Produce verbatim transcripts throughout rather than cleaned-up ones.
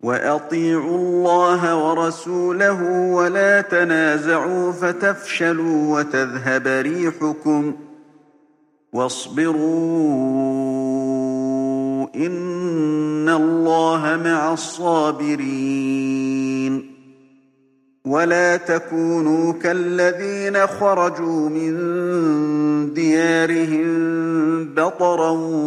وأطيعوا الله ورسوله ولا تنازعوا فتفشلوا وتذهب ريحكم واصبروا إن الله مع الصابرين ولا تكونوا كالذين خرجوا من ديارهم بطرا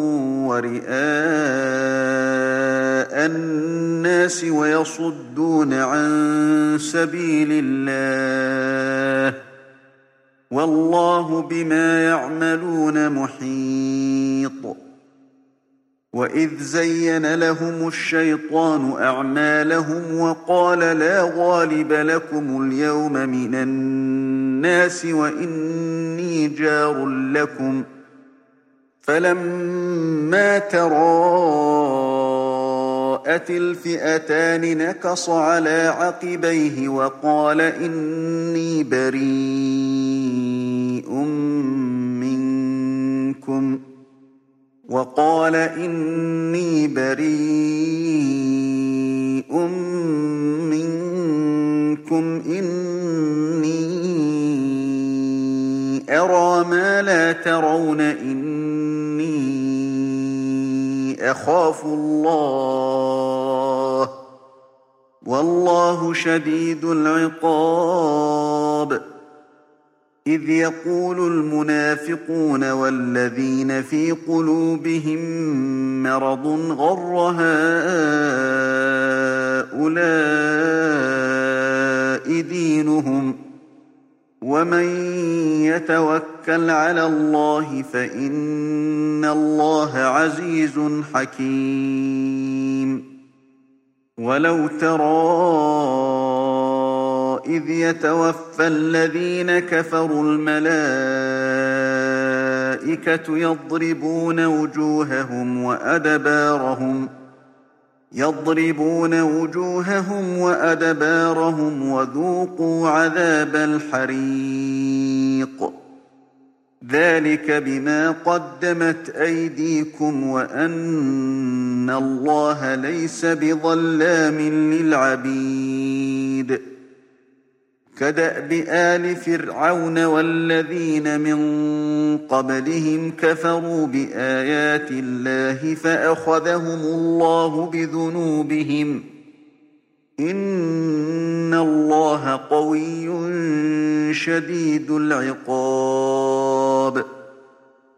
ورئاء الناس ويصدون عن سبيل الله والله بما يعملون محيط وإذ زين لهم الشيطان أعمالهم وقال لا غالب لكم اليوم من الناس وإني جار لكم فلما تراءت الفئتان نكص على عقبيه وقال إني بريء منكم وقال إني بريء منكم إني أرى ما لا ترون إني أخاف الله والله شديد العقاب إذ يقول المنافقون والذين في قلوبهم مرض غر هؤلاء دينهم ومن يتوكل على الله فإن الله عزيز حكيم ولو ترى إذ يتوفى الذين كفروا الملائكة يضربون وجوههم وأدبارهم يضربون وجوههم وأدبارهم وذوقوا عذاب الحريق ذلك بما قدمت أيديكم وأن الله ليس بظلام للعبيد كدأب آل فرعون والذين من قبلهم كفروا بآيات الله فأخذهم الله بذنوبهم إن الله قوي شديد العقاب